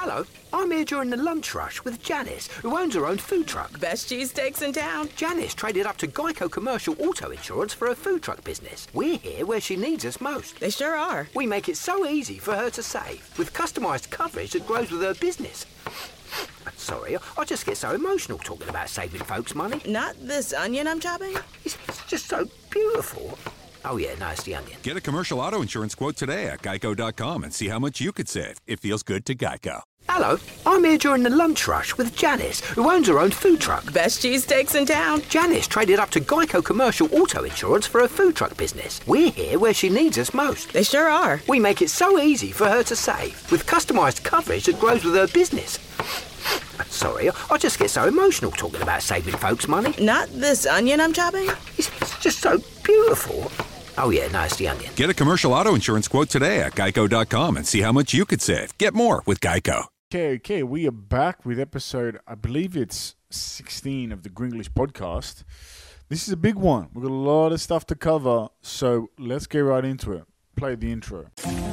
Hello, I'm here during the lunch rush with Janice, who owns her own food truck. Best cheesesteaks in town. Janice traded up to Geico Commercial Auto Insurance for her food truck business. We're here where she needs us most. They sure are. We make it so easy for her to save, with customised coverage that grows with her business. Sorry, I just get so emotional talking about saving folks money. Not this onion I'm chopping? It's just so beautiful. Oh yeah, no, it's the onion. Get a commercial auto insurance quote today at geico.com and see how much you could save. It feels good to Geico. Hello, I'm here during the lunch rush with Janice, who owns her own food truck. Best cheesesteaks in town. Janice traded up to Geico Commercial Auto Insurance for her food truck business. We're here where she needs us most. They sure are. We make it so easy for her to save, with customised coverage that grows with her business. Sorry, I just get so emotional talking about saving folks money. Not this onion I'm chopping? It's just so beautiful. Oh yeah, no, it's the onion. Get a commercial auto insurance quote today at geico.com and see how much you could save. Get more with Geico. Okay, we are back with episode, I believe it's 16 of the Gringlish podcast. This is a big one. We've got a lot of stuff to cover, so let's get right into it. Play the intro.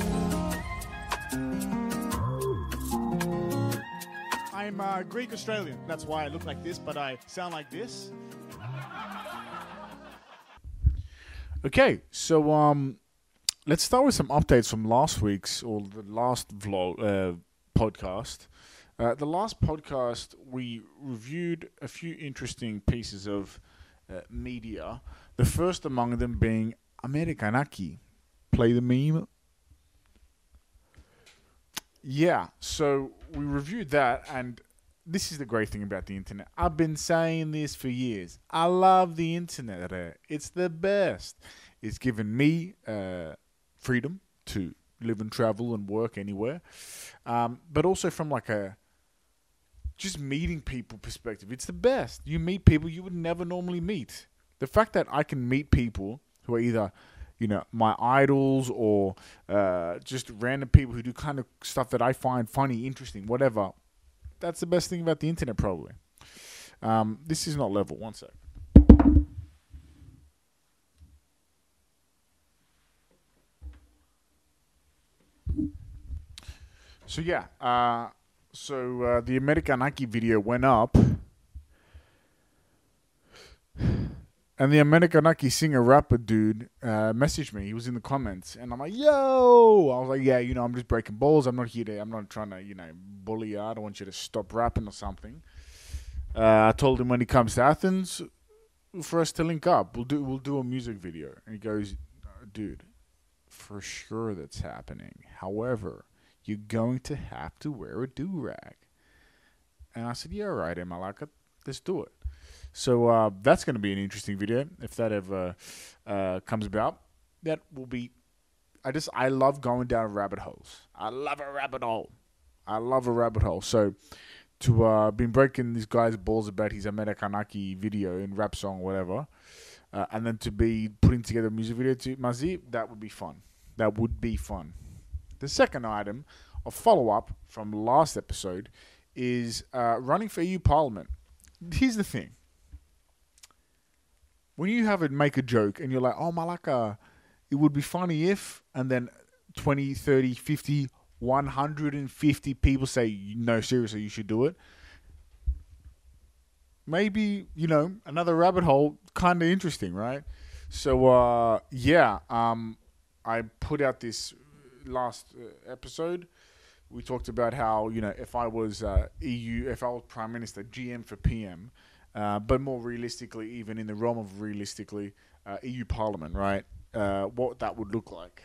I'm Greek Australian. That's why I look like this, but I sound like this. Okay, so let's start with some updates from last week's or the last podcast. The last podcast, we reviewed a few interesting pieces of media. The first among them being Amerikanaki. Play the meme. Yeah, so we reviewed that, and this is the great thing about the internet. I've been saying this for years. I love the internet. It's the best. It's given me freedom to live and travel and work anywhere. But also from like a just meeting people perspective. It's the best. You meet people you would never normally meet. The fact that I can meet people who are either, you know, my idols or just random people who do kind of stuff that I find funny, interesting, whatever. That's the best thing about the internet, probably. This is not level. One sec. So yeah, the Amerikanaki video went up, and the Amerikanaki singer-rapper dude messaged me. He was in the comments, and I'm like, yo! I was like, yeah, you know, I'm just breaking balls. I'm not trying to, you know, bully you. I don't want you to stop rapping or something. I told him when he comes to Athens, for us to link up. We'll do a music video. And he goes, dude, for sure that's happening. However, you're going to have to wear a do-rag. And I said, yeah, all right, Malaka, let's do it. So that's going to be an interesting video if that ever comes about. That will be. I love going down rabbit holes. I love a rabbit hole. So to been breaking this guy's balls about his Amerikanaki video and rap song, whatever, and then to be putting together a music video to Mazi, that would be fun. The second item, a follow-up from last episode, is running for EU Parliament. Here's the thing. When you have it make a joke and you're like, oh, Malaka, it would be funny if, and then 20, 30, 50, 150 people say, no, seriously, you should do it. Maybe, you know, another rabbit hole, kind of interesting, right? So, I put out this last episode. We talked about how, you know, if I was if I was Prime Minister, GM for PM, but more realistically, even in the realm of realistically, EU Parliament, right? What that would look like.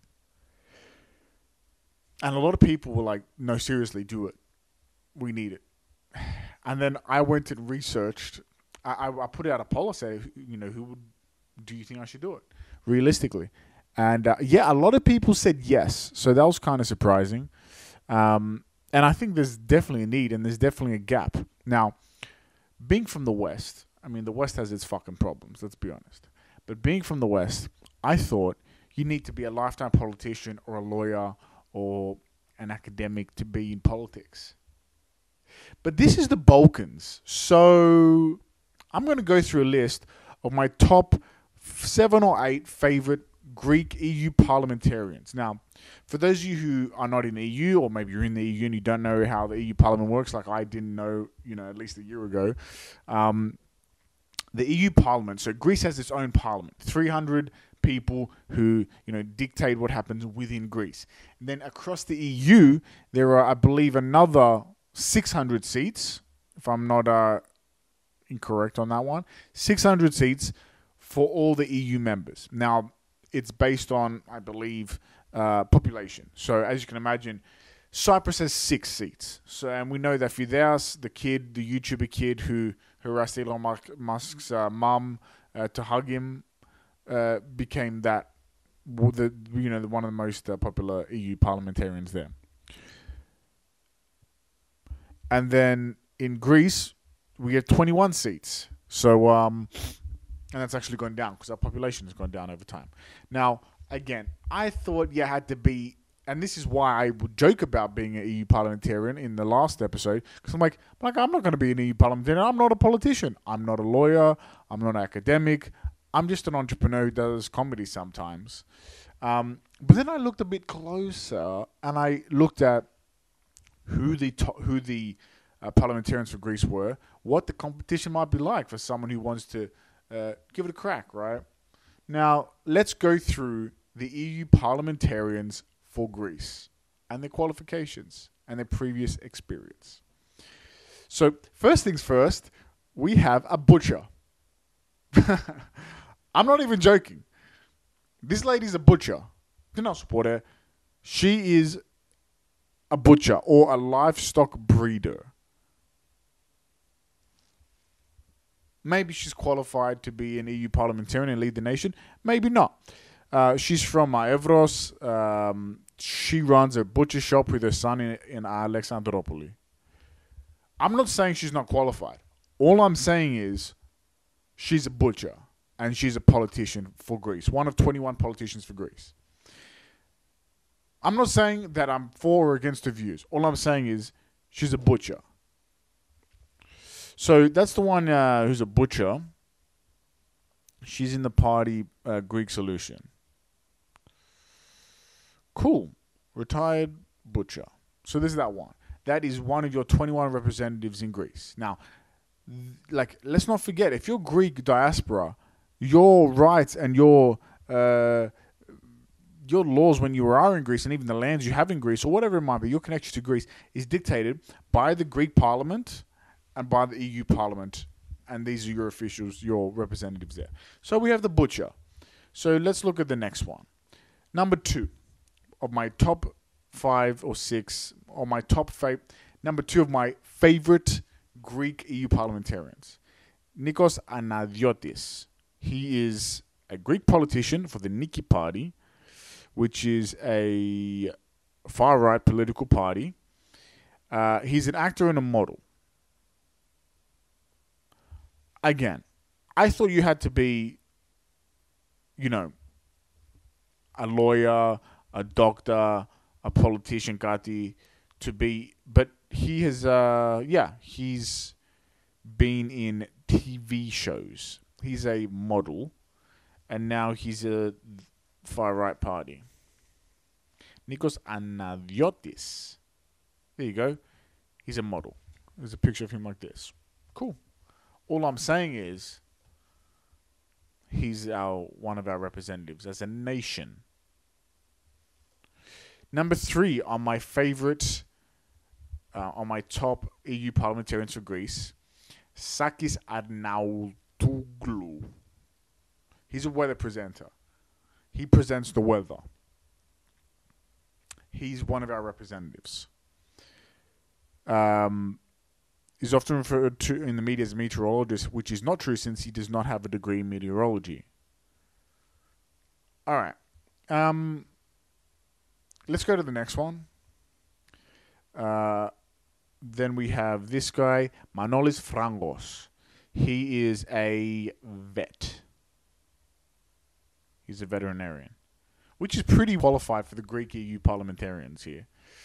And a lot of people were like, no, seriously, do it. We need it. And then I went and researched. I put out a poll. I said, you know, do you think I should do it? Realistically. And a lot of people said yes. So that was kind of surprising. And I think there's definitely a need and there's definitely a gap. Now, being from the West, I mean, the West has its fucking problems, let's be honest. But being from the West, I thought you need to be a lifetime politician or a lawyer or an academic to be in politics. But this is the Balkans. So I'm going to go through a list of my top 7 or 8 favorite Greek EU parliamentarians. Now, for those of you who are not in the EU, or maybe you're in the EU and you don't know how the EU Parliament works, like I didn't know, at least a year ago, the EU Parliament, so Greece has its own parliament, 300 people who, dictate what happens within Greece. And then across the EU, there are, I believe, another 600 seats, if I'm not incorrect on that one, 600 seats for all the EU members. Now, it's based on, I believe, population. So as you can imagine, Cyprus has 6 seats. So, and we know that Fideas, the YouTuber kid who harassed Elon Musk's mum to hug him, became one of the most popular EU parliamentarians there. And then in Greece, we have 21 seats. So, and that's actually gone down because our population has gone down over time. Now, again, I thought you had to be, and this is why I would joke about being an EU parliamentarian in the last episode, because I'm like, I'm not going to be an EU parliamentarian. I'm not a politician. I'm not a lawyer. I'm not an academic. I'm just an entrepreneur who does comedy sometimes. But then I looked a bit closer, and I looked at who the parliamentarians for Greece were, what the competition might be like for someone who wants to give it a crack, right? Now, let's go through the EU parliamentarians for Greece and their qualifications and their previous experience. So, first things first, we have a butcher. I'm not even joking. This lady's a butcher. Do not support her. She is a butcher or a livestock breeder. Maybe she's qualified to be an EU parliamentarian and lead the nation. Maybe not. She's from Evros. She runs a butcher shop with her son in Alexandropoli. I'm not saying she's not qualified. All I'm saying is she's a butcher and she's a politician for Greece. One of 21 politicians for Greece. I'm not saying that I'm for or against her views. All I'm saying is she's a butcher. So that's the one who's a butcher. She's in the party Greek Solution. Cool. Retired butcher. So this is that one. That is one of your 21 representatives in Greece. Now, let's not forget, if you're Greek diaspora, your rights and your laws when you are in Greece, and even the lands you have in Greece, or whatever it might be, your connection to Greece is dictated by the Greek Parliament and by the EU Parliament. And these are your officials, your representatives there. So we have the butcher. So let's look at the next one. Number 2 of my top 5 or 6, or my top 5, number 2 of my favorite Greek EU parliamentarians. Nikos Anadiotis. He is a Greek politician for the Niki Party, which is a far-right political party. He's an actor and a model. Again, I thought you had to be, a lawyer, a doctor, a politician, Kati, to be, but he has, he's been in TV shows. He's a model, and now he's a far-right party. Nikos Anadiotis. There you go. He's a model. There's a picture of him like this. Cool. All I'm saying is he's one of our representatives as a nation. Number 3 on my favorite, on my top EU parliamentarians for Greece, Sakis Arnaoutoglou. He's a weather presenter. He presents the weather. He's one of our representatives. He's often referred to in the media as a meteorologist, which is not true since he does not have a degree in meteorology. All right. Let's go to the next one. Then we have this guy, Manolis Frangos. He is a vet. He's a veterinarian, which is pretty qualified for the Greek EU parliamentarians here.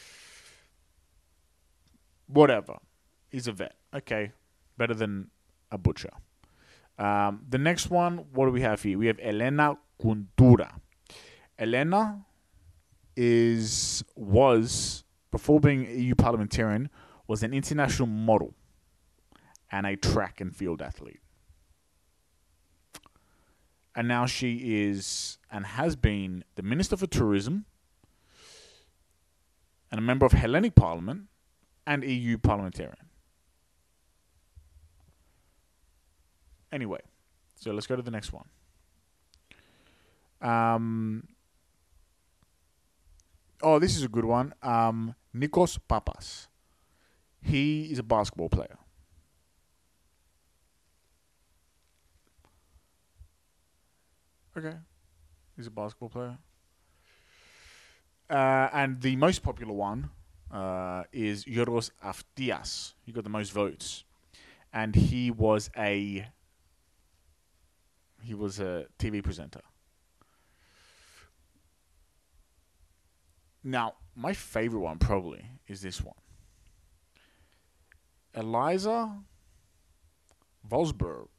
Whatever. He's a vet. Okay. Better than a butcher. The next one, what do we have here? We have Elena Kountoura. Elena was before being EU parliamentarian was an international model and a track and field athlete. And now she is and has been the Minister for Tourism and a member of Hellenic Parliament and EU parliamentarian. Anyway, so let's go to the next one. This is a good one. Nikos Papas. He is a basketball player. Okay. He's a basketball player. And the most popular one is Yorgos Aftias. He got the most votes. And he was a TV presenter. Now, my favorite one probably is this one. Eliza Vosberg.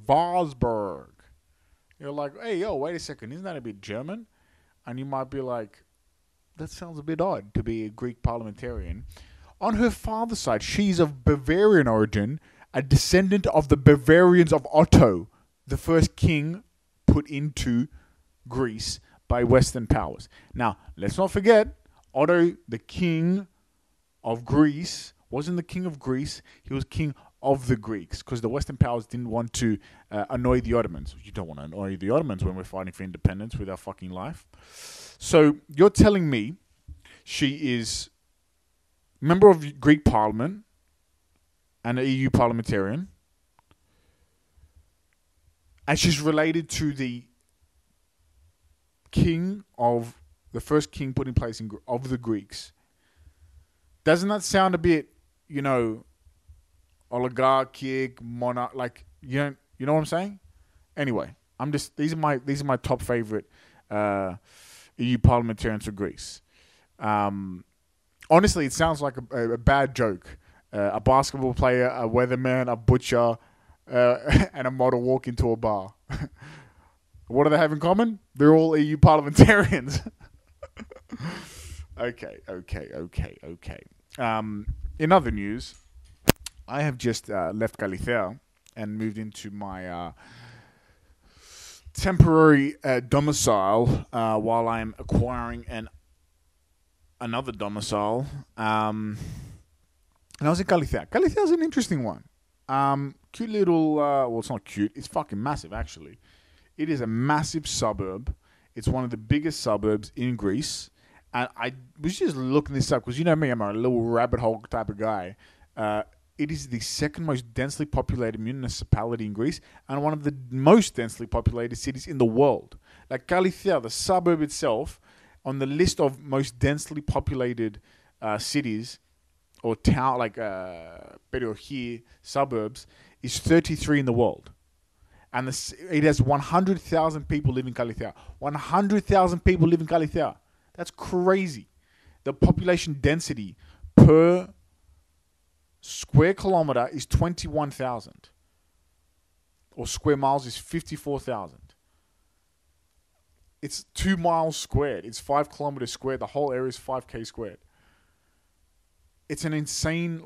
You're like, hey, yo, wait a second. Isn't that a bit German? And you might be like, that sounds a bit odd to be a Greek parliamentarian. On her father's side, she's of Bavarian origin, a descendant of the Bavarians of Otto, the first king put into Greece by Western powers. Now, let's not forget, Otto, the king of Greece, wasn't the king of Greece. He was king of the Greeks because the Western powers didn't want to annoy the Ottomans. You don't want to annoy the Ottomans when we're fighting for independence with our fucking life. So you're telling me she is a member of Greek Parliament and an EU parliamentarian, and she's related to the the first king put in place of the Greeks. Doesn't that sound a bit, oligarchic, monarch, like, you know what I'm saying? Anyway, these are my top favorite EU parliamentarians for Greece. Honestly, it sounds like a bad joke. A basketball player, a weatherman, a butcher, and a model walk into a bar. What do they have in common? They're all EU parliamentarians. Okay. In other news, I have just left Galicia and moved into my temporary domicile while I'm acquiring another domicile. And I was in Galicia. Galicia is an interesting one. Cute little, well, it's not cute. It's fucking massive, actually. It is a massive suburb. It's one of the biggest suburbs in Greece. And I was just looking this up because you know me, I'm a little rabbit hole type of guy. It is the second most densely populated municipality in Greece and one of the most densely populated cities in the world. Like Galicia, the suburb itself, on the list of most densely populated cities or town, like περιοχή, suburbs, is 33 in the world. And it has 100,000 people live in Galicia. 100,000 people live in Galicia. That's crazy. The population density per square kilometer is 21,000. Or square miles is 54,000. It's 2 miles squared. It's 5 kilometers squared. The whole area is 5k squared. It's an insane,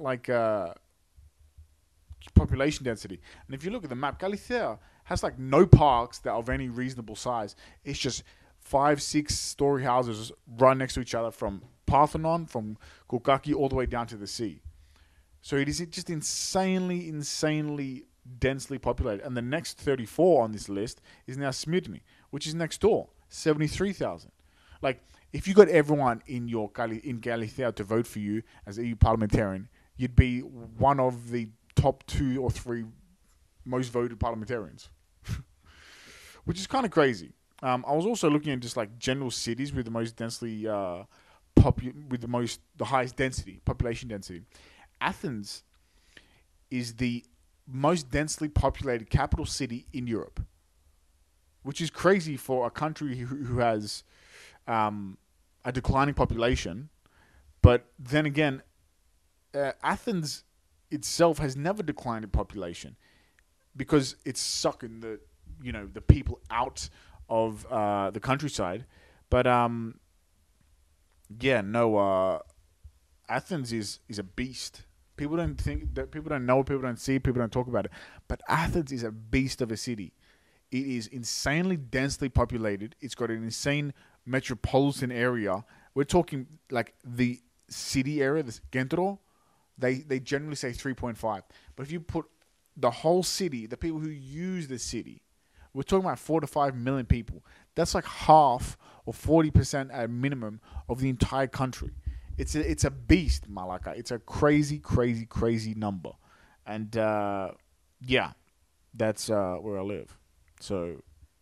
population density. And if you look at the map, Galicia has no parks that are of any reasonable size. It's just 5-6 story houses right next to each other from Parthenon, from Koukaki, all the way down to the sea. So it is just insanely densely populated. And the next 34 on this list is now Smyrni, which is next door, 73,000. If you got everyone in Galicia to vote for you as EU parliamentarian, you'd be one of the top 2 or 3 most voted parliamentarians, which is kind of crazy. I was also looking at just general cities with the most densely the highest density, population density. Athens is the most densely populated capital city in Europe, which is crazy for a country who has a declining population. But then again, Athens itself has never declined in population because it's sucking the people out of the countryside. But yeah, no. Athens is a beast. People don't think that. People don't know. People don't see. People don't talk about it. But Athens is a beast of a city. It is insanely densely populated. It's got an insane metropolitan area. We're talking like the city area, the Gentro. They generally say 3.5. But if you put the whole city, the people who use the city, we're talking about 4 to 5 million people. That's like half or 40% at minimum of the entire country. It's a beast, Malaka. It's a crazy, crazy, crazy number. And yeah, that's where I live. So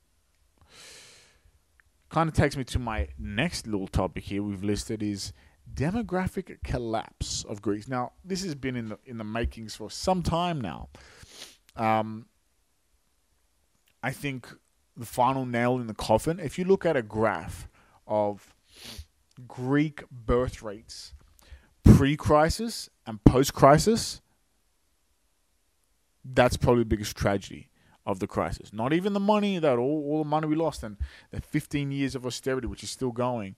kind of takes me to my next little topic here we've listed is demographic collapse of Greece. Now, this has been in the makings for some time now. I think the final nail in the coffin, if you look at a graph of Greek birth rates pre-crisis and post-crisis, that's probably the biggest tragedy of the crisis. Not even the money, that all the money we lost and the 15 years of austerity, which is still going.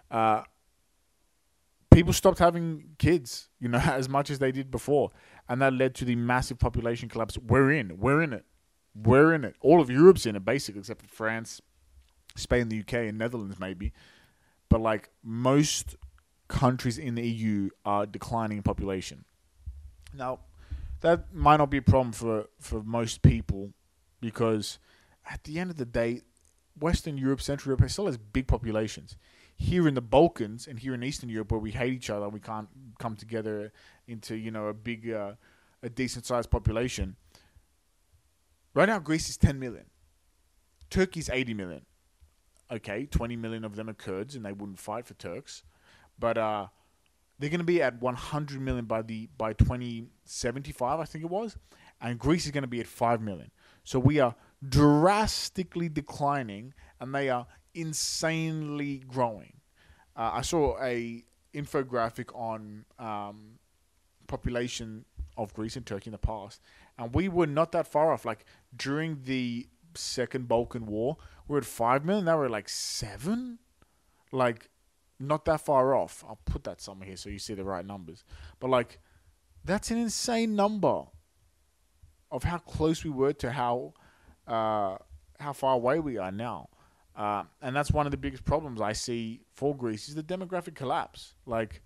People stopped having kids, as much as they did before. And that led to the massive population collapse. We're in it. All of Europe's in it, basically, except for France, Spain, the UK, and Netherlands, maybe. But, like, most countries in the EU are declining in population. Now, that might not be a problem for most people because at the end of the day, Western Europe, Central Europe still has big populations. Here in the Balkans and here in Eastern Europe, where we hate each other, we can't come together into a big, a decent sized population. Right now, Greece is 10 million. Turkey's 80 million. Okay, 20 million of them are Kurds, and they wouldn't fight for Turks, but they're going to be at 100 million by 2075, I think it was, and Greece is going to be at 5 million. So we are drastically declining, and they are insanely growing. I saw a infographic on population of Greece and Turkey in the past, and we were not that far off. Like during the Second Balkan War, we're at 5 million. Now we're at like 7. Like not that far off. I'll put that somewhere here so you see the right numbers. But like that's an insane number of how close we were to how far away we are now. And that's one of the biggest problems I see for Greece is the demographic collapse. Like,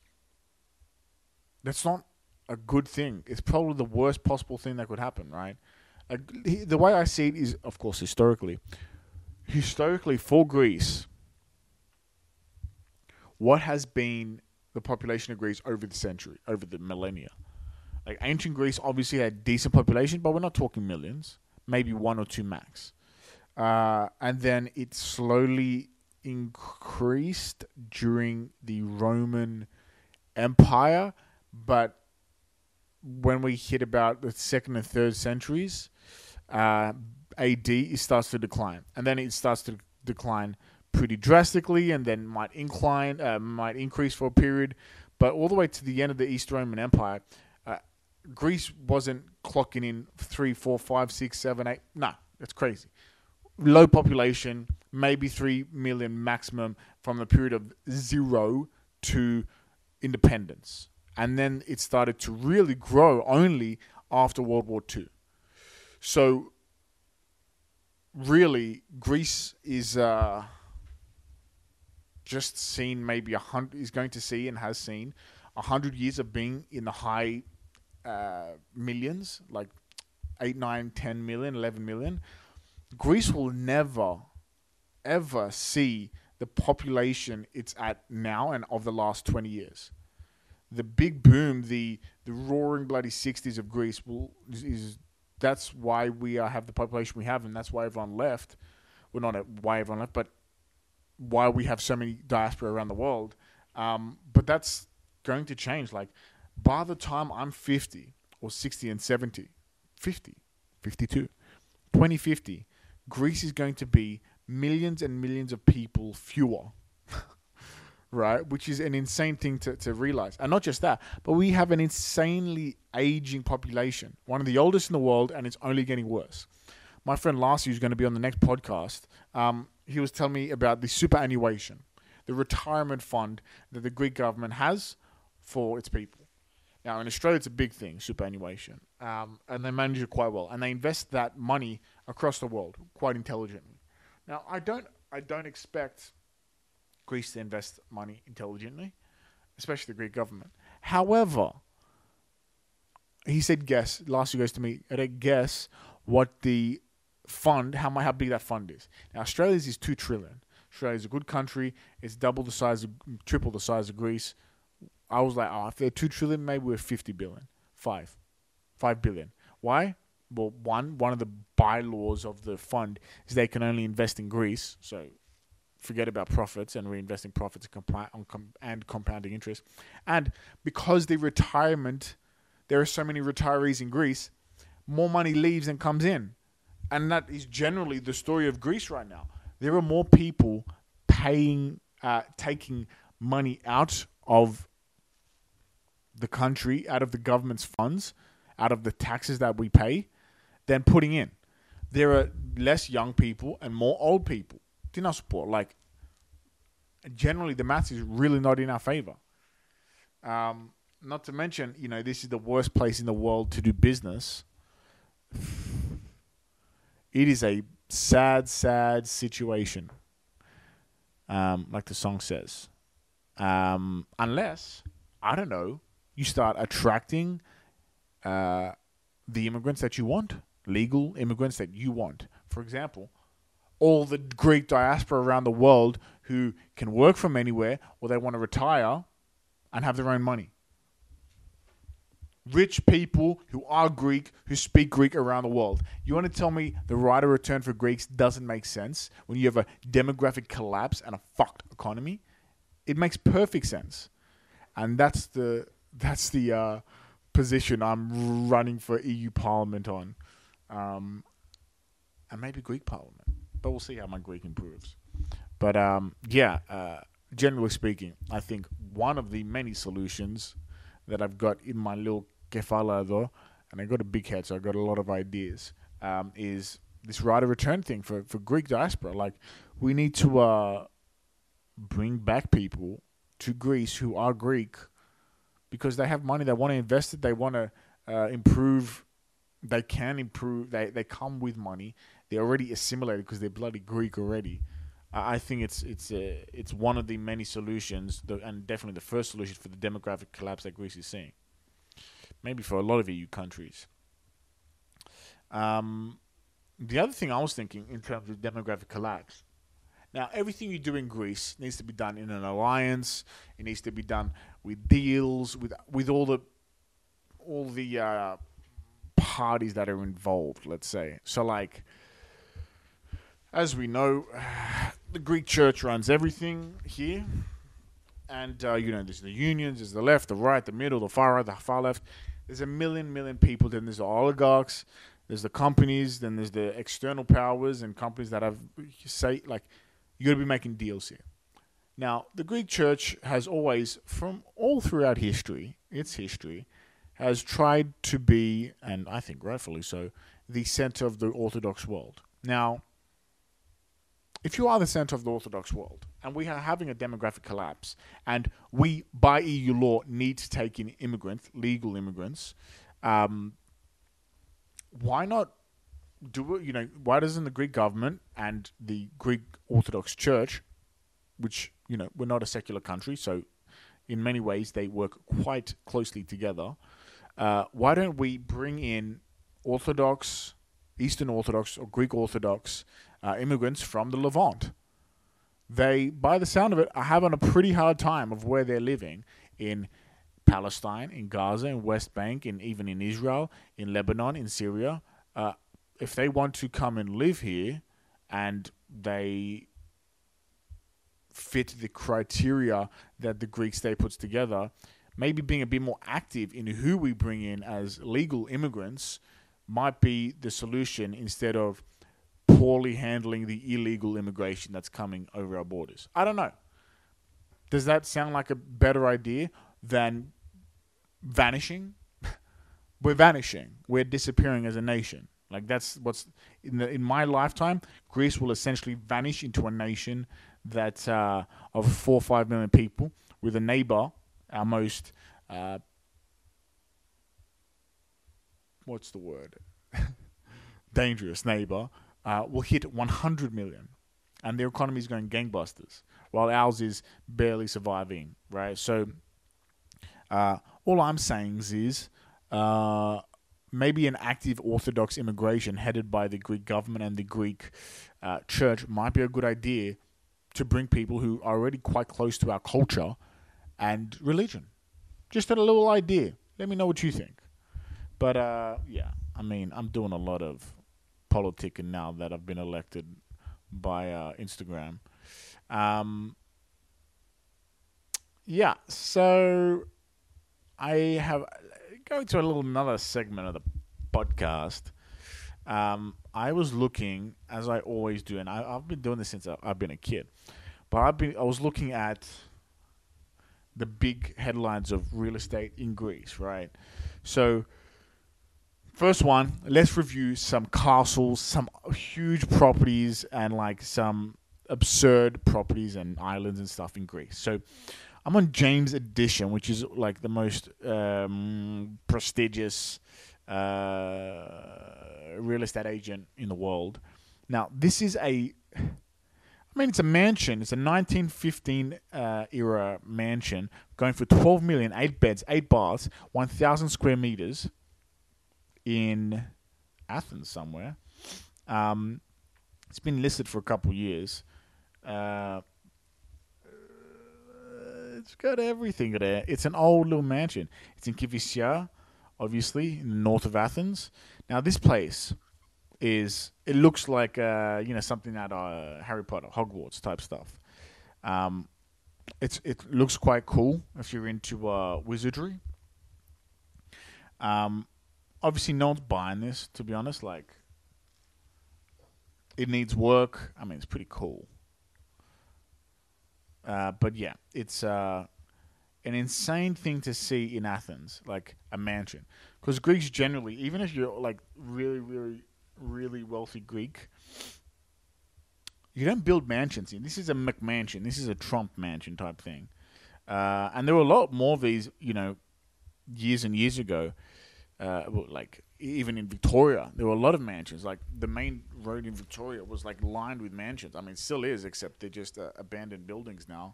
that's not a good thing. It's probably the worst possible thing that could happen, right? Like, the way I see it is, of course, historically for Greece, what has been the population of Greece over the millennia? Like, ancient Greece obviously had decent population, but we're not talking millions, maybe 1 or 2 max. And then it slowly increased during the Roman Empire. But when we hit about the 2nd and 3rd centuries, AD, it starts to decline. And then it starts to decline pretty drastically and then might increase for a period. But all the way to the end of the East Roman Empire, Greece wasn't clocking in 3, 4, 5, 6, 7, 8. No, that's crazy. Low population, maybe 3 million maximum from the period of 0 to independence. And then it started to really grow only after World War II. So, really, Greece is just seen maybe 100, is going to see and has seen 100 years of being in the high millions, like 8, 9, 10 million, 11 million. Greece will never, ever see the population it's at now and of the last 20 years. The big boom, the roaring bloody 60s of Greece that's why we have the population we have, and that's why everyone left. Well, not why everyone left, but why we have so many diaspora around the world. But that's going to change. Like, by the time I'm 50 or 60 and 70, 50, 52, 2050, Greece is going to be millions and millions of people fewer, right? Which is an insane thing to realize. And not just that, but we have an insanely aging population, one of the oldest in the world, and it's only getting worse. My friend Lassie, who's going to be on the next podcast, he was telling me about the superannuation, the retirement fund that the Greek government has for its people. Now, in Australia, it's a big thing, superannuation, and they manage it quite well, and they invest that money across the world quite intelligently. Now, I don't expect Greece to invest money intelligently, especially the Greek government. However, he said, guess. Last year goes to me. Guess what the fund, how big that fund is. Now, Australia's is 2 trillion. Australia's a good country. It's triple the size of Greece. I was like, if they're 2 trillion, maybe we're 50 billion. 5 billion. Why? Well, one of the bylaws of the fund is they can only invest in Greece. So forget about profits and reinvesting profits and compounding interest. And because there are so many retirees in Greece, more money leaves than comes in. And that is generally the story of Greece right now. There are more people taking money out of the country, out of the government's funds, out of the taxes that we pay, than putting in. There are less young people and more old people. Like, generally the maths is really not in our favor. Not to mention, this is the worst place in the world to do business. It is a sad, sad situation. Like the song says. Unless, I don't know, you start attracting the immigrants that you want, legal immigrants that you want. For example, all the Greek diaspora around the world who can work from anywhere, or they want to retire and have their own money. Rich people who are Greek, who speak Greek around the world. You want to tell me the right of return for Greeks doesn't make sense when you have a demographic collapse and a fucked economy? It makes perfect sense. And that's the position I'm running for EU Parliament on. And maybe Greek Parliament. But we'll see how my Greek improves. But generally speaking, I think one of the many solutions that I've got in my little kefala though, and I got a big head, so I got a lot of ideas, is this right of return thing for Greek diaspora. Like, we need to bring back people to Greece who are Greek because they have money, they want to invest it, they want to improve, they can improve, they come with money, they're already assimilated because they're bloody Greek already. I think it's one of the many solutions, and definitely the first solution for the demographic collapse that Greece is seeing. Maybe for a lot of EU countries. The other thing I was thinking in terms of demographic collapse, now everything you do in Greece needs to be done in an alliance. It needs to be done with deals with all the parties that are involved. Let's say so. Like, as we know, the Greek church runs everything here. And, there's the unions, there's the left, the right, the middle, the far right, the far left. There's a million people. Then there's the oligarchs, there's the companies, then there's the external powers and companies that have, you got to be making deals here. Now, the Greek church has always, from all throughout its history, has tried to be, and I think rightfully so, the center of the Orthodox world. Now, if you are the center of the Orthodox world, and we are having a demographic collapse, and we, by EU law, need to take in immigrants, legal immigrants, why not do it? Why doesn't the Greek government and the Greek Orthodox Church, which, we're not a secular country, so in many ways they work quite closely together, why don't we bring in Orthodox, Eastern Orthodox, or Greek Orthodox immigrants from the Levant? They, by the sound of it, are having a pretty hard time of where they're living in Palestine, in Gaza, in West Bank, even in Israel, in Lebanon, in Syria. If they want to come and live here and they fit the criteria that the Greek state puts together, maybe being a bit more active in who we bring in as legal immigrants might be the solution instead of poorly handling the illegal immigration that's coming over our borders. I don't know. Does that sound like a better idea than vanishing? We're vanishing. We're disappearing as a nation. Like that's what's in my lifetime. Greece will essentially vanish into a nation that of 4 or 5 million people, with a neighbor, our most what's the word? dangerous neighbor, will hit 100 million, and their economy is going gangbusters, while ours is barely surviving. Right. So all I'm saying is. Maybe an active Orthodox immigration headed by the Greek government and the Greek church might be a good idea to bring people who are already quite close to our culture and religion. Just a little idea. Let me know what you think. But, yeah, I mean, I'm doing a lot of politicking now that I've been elected by Instagram. Yeah, so I have... Going to another segment of the podcast, I was looking, as I always do, and I've been doing this since I've been a kid, but I was looking at the big headlines of real estate in Greece, right? So, first one, let's review some castles, some huge properties, and like some absurd properties and islands and stuff in Greece. So, I'm on James Edition, which is like the most prestigious real estate agent in the world. Now, this is it's a mansion. It's a 1915 era mansion going for 12 million, 8 beds, 8 baths, 1,000 square meters in Athens somewhere. It's been listed for a couple years. It's got everything there. It's an old little mansion. It's in Kifisia, obviously, in the north of Athens. Now, this place it looks like, something out of Harry Potter, Hogwarts type stuff. It looks quite cool if you're into wizardry. Obviously, no one's buying this, to be honest. Like, it needs work. I mean, it's pretty cool. But yeah, it's an insane thing to see in Athens, like a mansion. Because Greeks generally, even if you're like really, really, really wealthy Greek, you don't build mansions. This is a McMansion. This is a Trump mansion type thing. And there were a lot more of these, years and years ago. Like even in Victoria, there were a lot of mansions. Like the main road in Victoria was like lined with mansions. I mean, it still is, except they're just abandoned buildings now.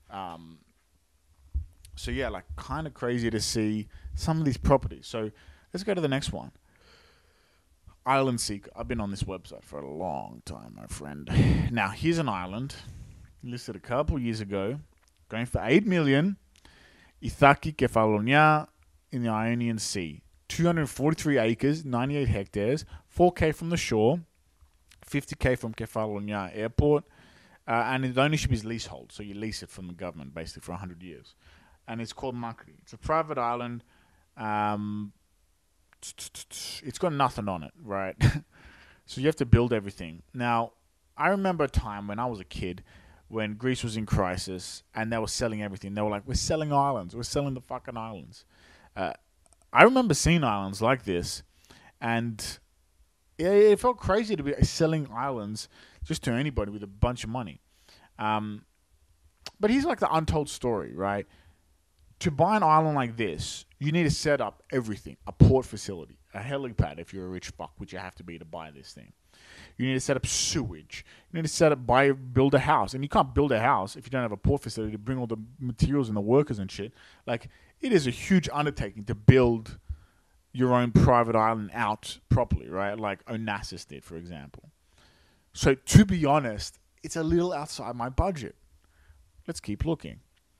So yeah, like kind of crazy to see some of these properties. So let's go to the next one. Island Seeker. I've been on this website for a long time, my friend. Now here's an island listed a couple years ago, going for 8 million. Ithaki Kefalonia in the Ionian Sea. 243 acres, 98 hectares, 4K from the shore, 50K from Kefalonia Airport, and the ownership is leasehold, so you lease it from the government basically for 100 years. And it's called Makri. It's a private island. It's got nothing on it, right? So you have to build everything. Now, I remember a time when I was a kid when Greece was in crisis and they were selling everything. They were like, we're selling islands. We're selling the fucking islands. I remember seeing islands like this, and it felt crazy to be selling islands just to anybody with a bunch of money. But here's like the untold story, right? To buy an island like this, you need to set up everything. A port facility, a helipad if you're a rich fuck, which you have to be to buy this thing. You need to set up sewage. You need to build a house. And you can't build a house if you don't have a port facility to bring all the materials and the workers and shit. Like, it is a huge undertaking to build your own private island out properly, right? Like Onassis did, for example. So, to be honest, it's a little outside my budget. Let's keep looking.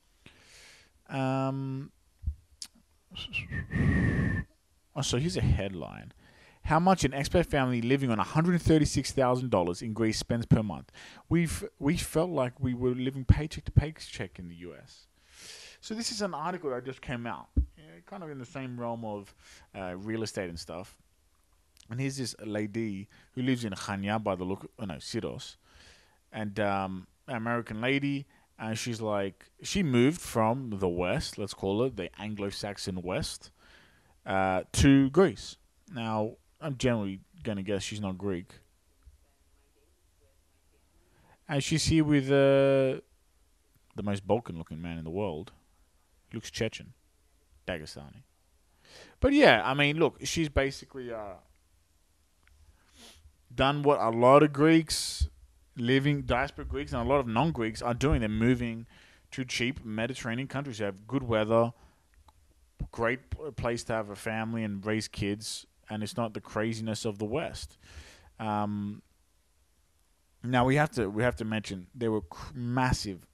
So here's a headline. How much an expat family living on $136,000 in Greece spends per month. We felt like we were living paycheck to paycheck in the US. So this is an article that just came out, kind of in the same realm of real estate and stuff. And here's this lady who lives in Chania by the look, Syros, and an American lady. And she's like, she moved from the West, let's call it the Anglo-Saxon West, to Greece. Now, I'm generally going to guess she's not Greek. And she's here with the most Balkan-looking man in the world. He looks Chechen, Dagestani. But yeah, I mean, look, she's basically done what a lot of Greeks, living diaspora Greeks, and a lot of non-Greeks are doing. They're moving to cheap Mediterranean countries that have good weather, great place to have a family and raise kids, and it's not the craziness of the West. Now we have to mention there were massive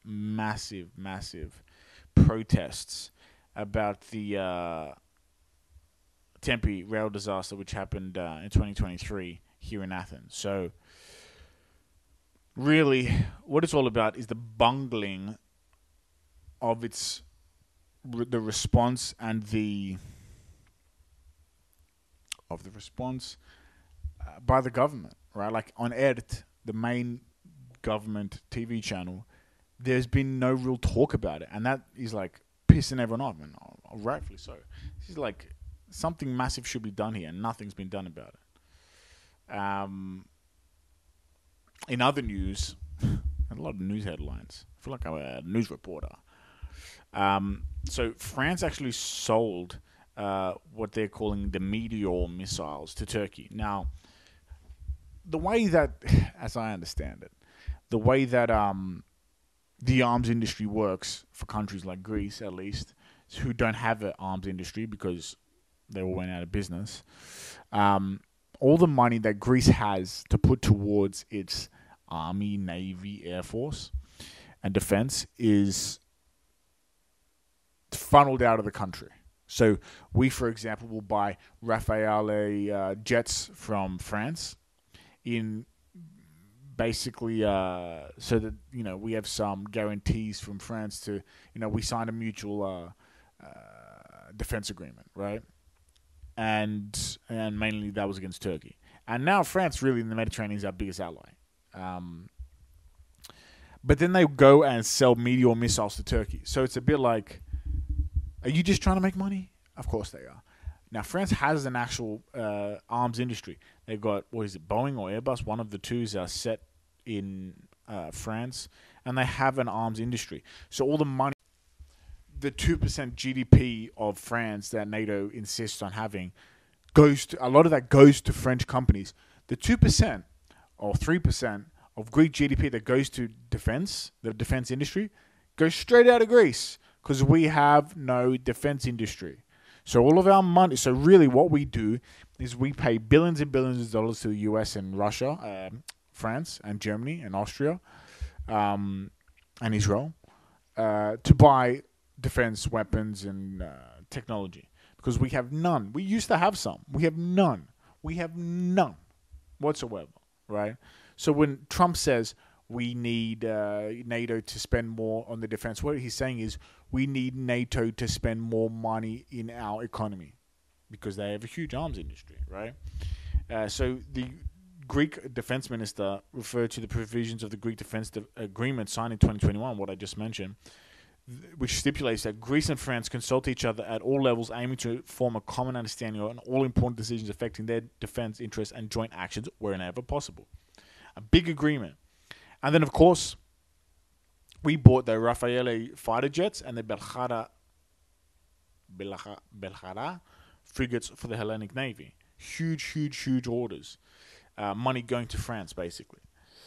protests about the Tempe rail disaster, which happened in 2023 here in Athens. So really, what it's all about is the bungling of the response and the response by the government, right? Like on ERT, the main government TV channel, there's been no real talk about it, and that is like pissing everyone off, and rightfully so. This is like something massive should be done here, and nothing's been done about it. In other news, a lot of news headlines. I feel like I'm a news reporter. So France actually sold what they're calling the Meteor missiles to Turkey. Now, the way that, as I understand it, the way that the arms industry works for countries like Greece, at least, who don't have an arms industry because they all went out of business, all the money that Greece has to put towards its army, navy, air force, and defense is funneled out of the country. So we, for example, will buy Rafale jets from France in basically so that, you know, we have some guarantees from France to, you know, we signed a mutual defense agreement, right? And mainly that was against Turkey. And now France really in the Mediterranean is our biggest ally. But then they go and sell Meteor missiles to Turkey. So it's a bit like, are you just trying to make money? Of course they are. Now, France has an actual arms industry. They've got, what is it, Boeing or Airbus? One of the twos are set in France, and they have an arms industry. So all the money, the 2% GDP of France that NATO insists on having, a lot of that goes to French companies. The 2% or 3% of Greek GDP that goes to defense, the defense industry, goes straight out of Greece because we have no defense industry. So all of our money, so really what we do is we pay billions and billions of dollars to the US and Russia, France and Germany and Austria, and Israel, to buy defense weapons and technology, because we have none. We used to have some. We have none. We have none whatsoever, right? So when Trump says we need NATO to spend more on the defense, what he's saying is we need NATO to spend more money in our economy because they have a huge arms industry, right? So the Greek defense minister referred to the provisions of the Greek defense agreement signed in 2021, what I just mentioned, which stipulates that Greece and France consult each other at all levels, aiming to form a common understanding on all important decisions affecting their defense interests and joint actions wherever possible. A big agreement. And then, of course, we bought the Rafale fighter jets and the Belhara frigates for the Hellenic Navy. Huge orders. Money going to France, basically.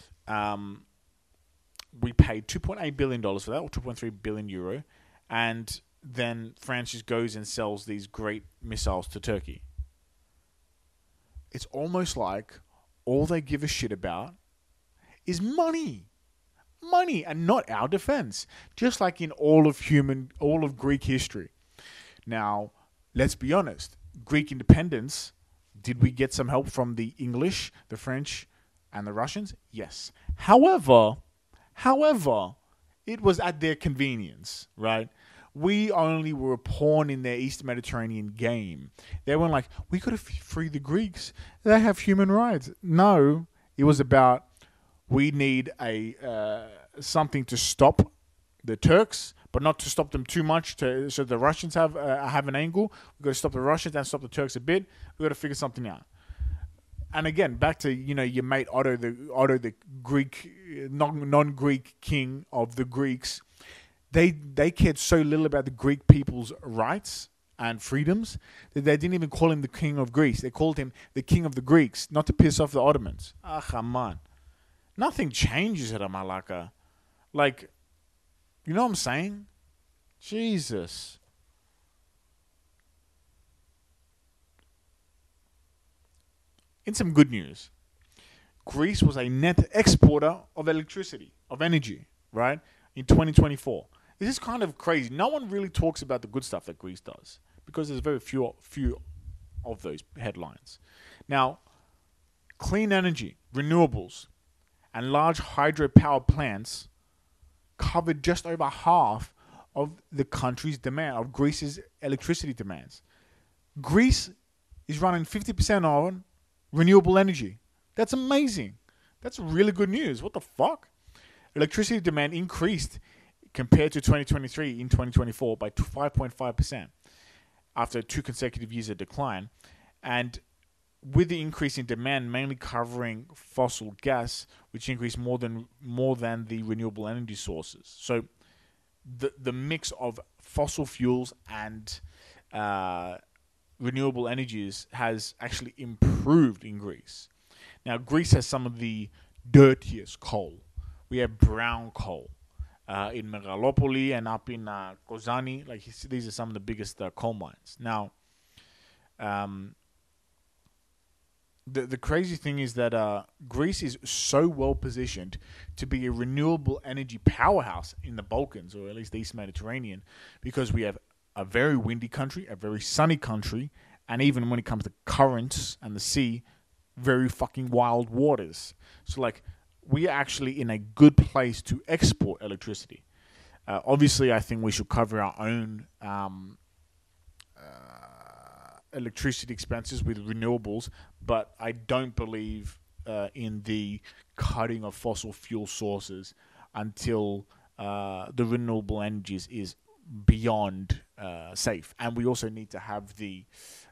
We paid $2.8 billion for that, or 2.3 billion euro, and then France just goes and sells these great missiles to Turkey. It's almost like all they give a shit about is money. Money, and not our defense. Just like in all of Greek history. Now, let's be honest. Greek independence, did we get some help from the English, the French, and the Russians? Yes. However, it was at their convenience, right? We only were a pawn in their East Mediterranean game. They weren't like, we got to free the Greeks. They have human rights. No, it was about, we need something to stop the Turks, but not to stop them too much, so the Russians have an angle. We've got to stop the Russians and stop the Turks a bit. We've got to figure something out. And again, back to your mate Otto, the Greek non-Greek king of the Greeks. They cared so little about the Greek people's rights and freedoms that they didn't even call him the king of Greece. They called him the king of the Greeks, not to piss off the Ottomans. Ah, come on. Nothing changes at a Malacca. Like, you know what I'm saying? Jesus. In some good news, Greece was a net exporter of electricity, of energy, right, in 2024. This is kind of crazy. No one really talks about the good stuff that Greece does because there's very few of those headlines. Now, clean energy, renewables, and large hydropower plants covered just over half of the country's demand, of Greece's electricity demands. Greece is running 50% on renewable energy. That's amazing. That's really good news. What the fuck? Electricity demand increased compared to 2023 in 2024 by 5.5% after 2 consecutive years of decline. And with the increase in demand mainly covering fossil gas, which increased more than the renewable energy sources. So the mix of fossil fuels and renewable energies has actually improved in Greece. Now, Greece has some of the dirtiest coal. We have brown coal in Megalopoli and up in Kozani. Like, these are some of the biggest coal mines. Now, the crazy thing is that Greece is so well positioned to be a renewable energy powerhouse in the Balkans, or at least the East Mediterranean, because we have a very windy country, a very sunny country, and even when it comes to currents and the sea, very fucking wild waters. So, like, we are actually in a good place to export electricity. Obviously, I think we should cover our own electricity expenses with renewables, but I don't believe in the cutting of fossil fuel sources until the renewable energies is beyond safe. And we also need to have the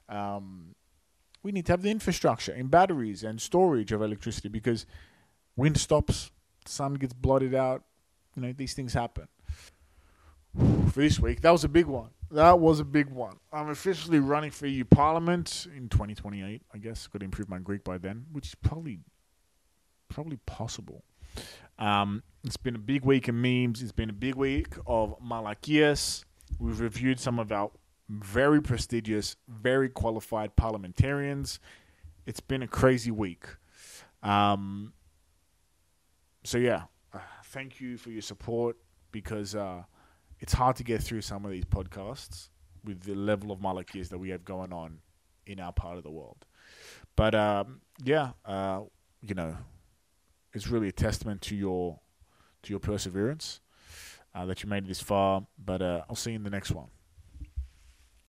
infrastructure in batteries and storage of electricity, because wind stops, sun gets blotted out, these things happen. For this week, that was a big one. I'm officially running for EU Parliament in 2028, I guess. Got to improve my Greek by then, which is probably possible. It's been a big week of memes. It's been a big week of Malakias. We've reviewed some of our very prestigious, very qualified parliamentarians. It's been a crazy week. So yeah, thank you for your support, because it's hard to get through some of these podcasts with the level of Malakias that we have going on in our part of the world. But it's really a testament to your perseverance that you made it this far. But I'll see you in the next one.